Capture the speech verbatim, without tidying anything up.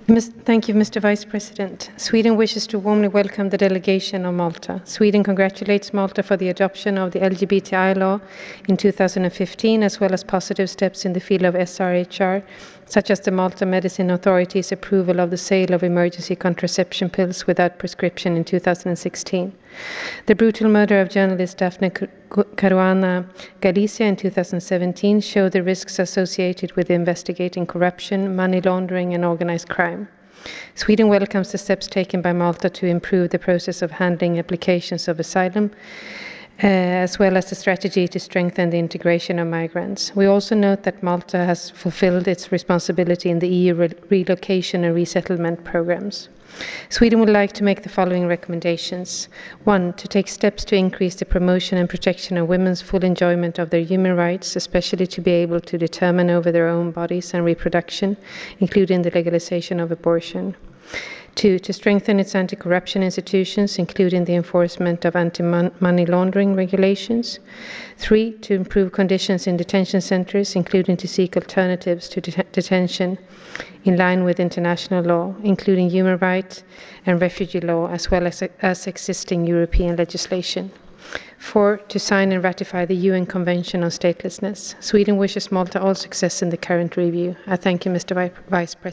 Mis- Thank you, Mister Vice President. Sweden wishes to warmly welcome the delegation of Malta. Sweden congratulates Malta for the adoption of the L G B T I law in two thousand fifteen, as well as positive steps in the field of S R H R, such as the Malta Medicine Authority's approval of the sale of emergency contraception pills without prescription in two thousand sixteen. The brutal murder of journalist Daphne Caruana Galizia in two thousand seventeen showed the risks associated with investigating corruption, money laundering, and organized crime. Sweden welcomes the steps taken by Malta to improve the process of handling applications of asylum, uh, as well as the strategy to strengthen the integration of migrants. We also note that Malta has fulfilled its responsibility in the E U re- relocation and resettlement programs. Sweden would like to make the following recommendations. One, to take steps to increase the promotion and protection of women's full enjoyment of their human rights, especially to be able to determine over their own bodies and reproduction, including the legalization of abortion. Two, to strengthen its anti-corruption institutions, including the enforcement of anti-money laundering regulations. Three, to improve conditions in detention centers, including to seek alternatives to det- detention in line with international law, including human rights and refugee law, as well as, as existing European legislation. Four, to sign and ratify the U N Convention on Statelessness. Sweden wishes Malta all success in the current review. I thank you, Mister Vice President.